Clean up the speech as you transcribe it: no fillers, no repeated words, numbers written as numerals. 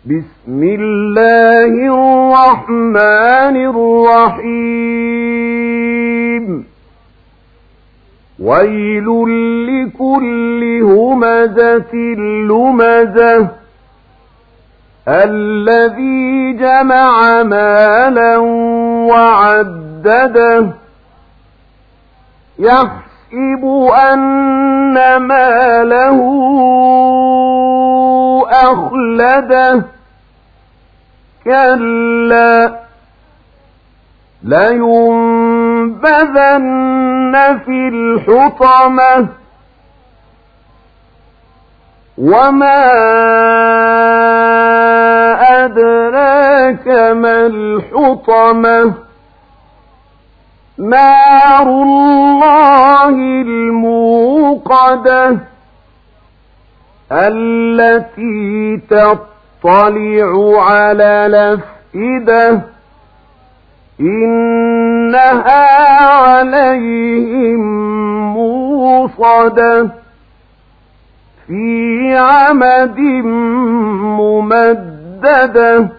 بسم الله الرحمن الرحيم ويل لكل همزة لمزة الذي جمع مالا وعدده يحسب أن ماله أخلده كلا لينبذن في الحطمة وما أدراك ما الحطمة نار الله الموقدة التي تطلع على الأفئدة إنها عليهم موصدة في عمد ممددة